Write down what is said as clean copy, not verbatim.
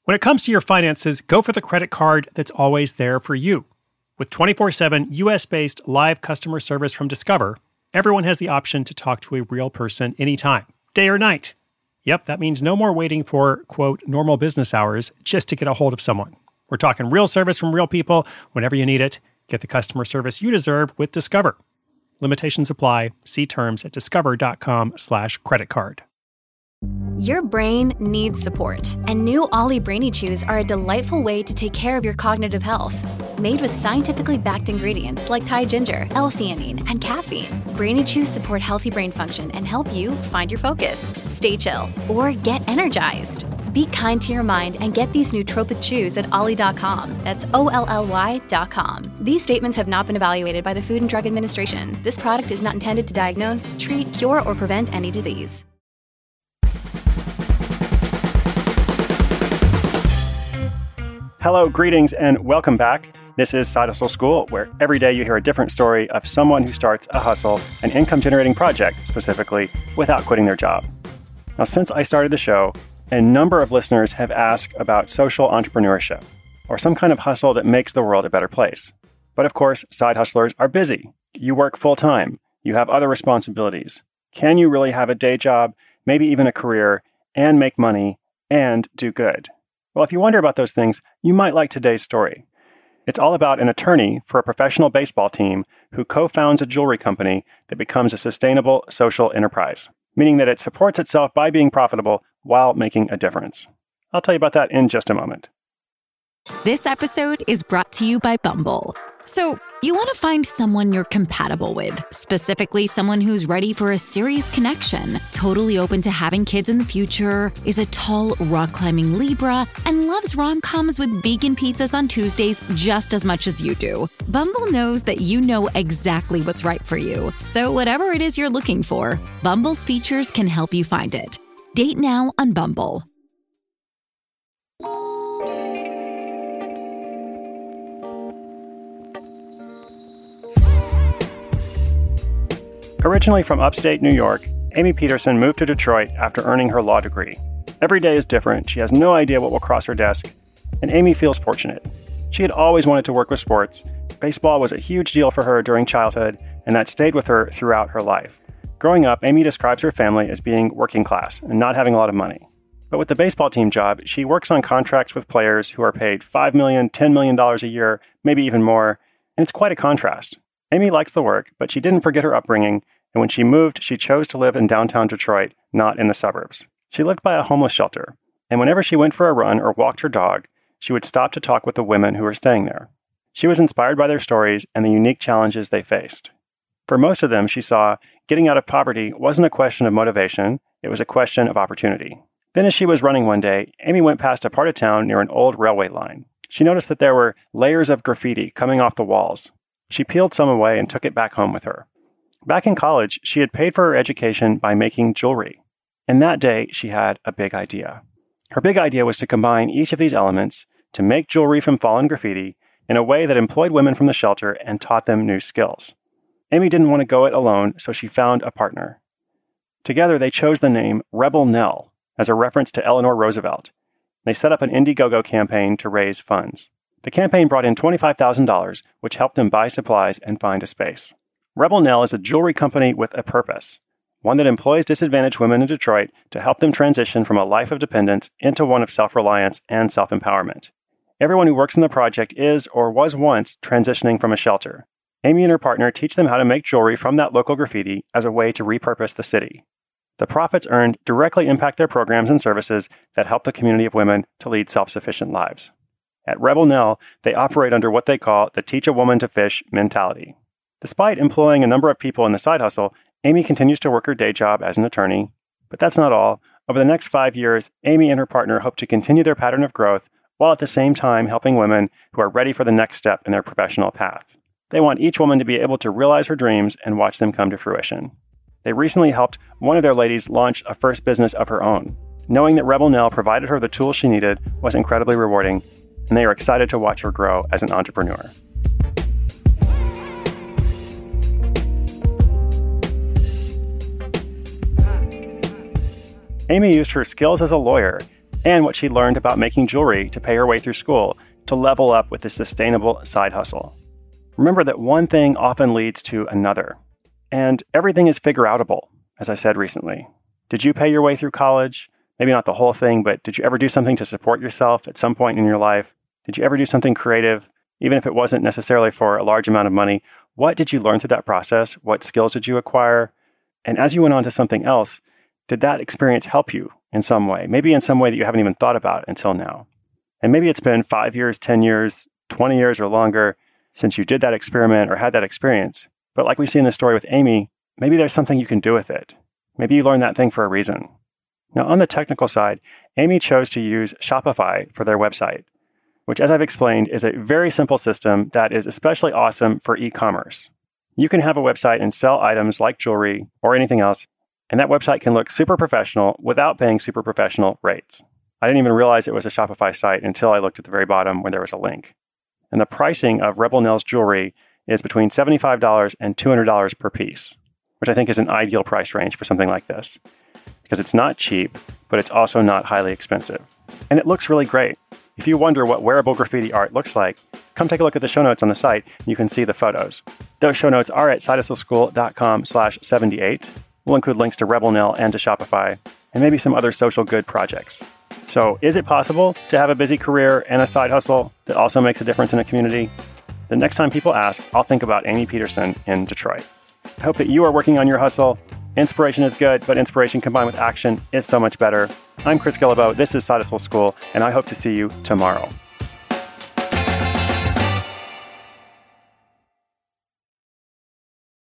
When it comes to your finances, go for the credit card that's always there for you. With 24/7 US-based live customer service from Discover, everyone has the option to talk to a real person anytime, day or night. Yep, that means no more waiting for, quote, normal business hours just to get a hold of someone. We're talking real service from real people whenever you need it. Get the customer service you deserve with Discover. Limitations apply. See terms at discover.com/creditcard. Your brain needs support, and new Ollie Brainy Chews are a delightful way to take care of your cognitive health. Made with scientifically backed ingredients like Thai ginger, L-theanine, and caffeine, Brainy Chews support healthy brain function and help you find your focus, stay chill, or get energized. Be kind to your mind and get these nootropic chews at ollie.com. That's OLLY.com. These statements have not been evaluated by the Food and Drug Administration. This product is not intended to diagnose, treat, cure, or prevent any disease. Hello, greetings, and welcome back. This is Side Hustle School, where every day you hear a different story of someone who starts a hustle, an income-generating project, specifically, without quitting their job. Now, since I started the show, a number of listeners have asked about social entrepreneurship, or some kind of hustle that makes the world a better place. But of course, side hustlers are busy. You work full-time. You have other responsibilities. Can you really have a day job, maybe even a career, and make money, and do good? Well, if you wonder about those things, you might like today's story. It's all about an attorney for a professional baseball team who co-founds a jewelry company that becomes a sustainable social enterprise, meaning that it supports itself by being profitable while making a difference. I'll tell you about that in just a moment. This episode is brought to you by Bumble. So, you want to find someone you're compatible with, specifically someone who's ready for a serious connection, totally open to having kids in the future, is a tall, rock-climbing Libra, and loves rom-coms with vegan pizzas on Tuesdays just as much as you do. Bumble knows that you know exactly what's right for you. So whatever it is you're looking for, Bumble's features can help you find it. Date now on Bumble. Originally from upstate New York, Amy Peterson moved to Detroit after earning her law degree. Every day is different. She has no idea what will cross her desk, and Amy feels fortunate. She had always wanted to work with sports. Baseball was a huge deal for her during childhood, and that stayed with her throughout her life. Growing up, Amy describes her family as being working class and not having a lot of money. But with the baseball team job, she works on contracts with players who are paid $5 million, $10 million a year, maybe even more, and it's quite a contrast. Amy likes the work, but she didn't forget her upbringing, and when she moved, she chose to live in downtown Detroit, not in the suburbs. She lived by a homeless shelter, and whenever she went for a run or walked her dog, she would stop to talk with the women who were staying there. She was inspired by their stories and the unique challenges they faced. For most of them, she saw getting out of poverty wasn't a question of motivation, it was a question of opportunity. Then as she was running one day, Amy went past a part of town near an old railway line. She noticed that there were layers of graffiti coming off the walls. She peeled some away and took it back home with her. Back in college, she had paid for her education by making jewelry. And that day, she had a big idea. Her big idea was to combine each of these elements to make jewelry from fallen graffiti in a way that employed women from the shelter and taught them new skills. Amy didn't want to go it alone, so she found a partner. Together, they chose the name Rebel Nell as a reference to Eleanor Roosevelt. They set up an Indiegogo campaign to raise funds. The campaign brought in $25,000, which helped them buy supplies and find a space. Rebel Nell is a jewelry company with a purpose, one that employs disadvantaged women in Detroit to help them transition from a life of dependence into one of self-reliance and self-empowerment. Everyone who works in the project is or was once transitioning from a shelter. Amy and her partner teach them how to make jewelry from that local graffiti as a way to repurpose the city. The profits earned directly impact their programs and services that help the community of women to lead self-sufficient lives. At Rebel Nell, they operate under what they call the Teach a Woman to Fish mentality. Despite employing a number of people in the side hustle, Amy continues to work her day job as an attorney. But that's not all. Over the next 5 years, Amy and her partner hope to continue their pattern of growth while at the same time helping women who are ready for the next step in their professional path. They want each woman to be able to realize her dreams and watch them come to fruition. They recently helped one of their ladies launch a first business of her own. Knowing that Rebel Nell provided her the tools she needed was incredibly rewarding, and they are excited to watch her grow as an entrepreneur. Amy used her skills as a lawyer and what she learned about making jewelry to pay her way through school to level up with a sustainable side hustle. Remember that one thing often leads to another, and everything is figure-outable, as I said recently. Did you pay your way through college? Maybe not the whole thing, but did you ever do something to support yourself at some point in your life? Did you ever do something creative, even if it wasn't necessarily for a large amount of money? What did you learn through that process? What skills did you acquire? And as you went on to something else, did that experience help you in some way? Maybe in some way that you haven't even thought about until now. And maybe it's been 5 years, 10 years, 20 years or longer since you did that experiment or had that experience. But like we see in the story with Amy, maybe there's something you can do with it. Maybe you learned that thing for a reason. Now, on the technical side, Amy chose to use Shopify for their website, which, as I've explained, is a very simple system that is especially awesome for e-commerce. You can have a website and sell items like jewelry or anything else, and that website can look super professional without paying super professional rates. I didn't even realize it was a Shopify site until I looked at the very bottom where there was a link. And the pricing of Rebel Nails jewelry is between $75 and $200 per piece, which I think is an ideal price range for something like this, because it's not cheap, but it's also not highly expensive. And it looks really great. If you wonder what wearable graffiti art looks like, come take a look at the show notes on the site and you can see the photos. Those show notes are at sidehustleschool.com/78. We'll include links to Rebel Nail and to Shopify, and maybe some other social good projects. So is it possible to have a busy career and a side hustle that also makes a difference in a community? The next time people ask, I'll think about Amy Peterson in Detroit. I hope that you are working on your hustle. Inspiration is good, but inspiration combined with action is so much better. I'm Chris Guillebeau. This is Side Hustle School, and I hope to see you tomorrow.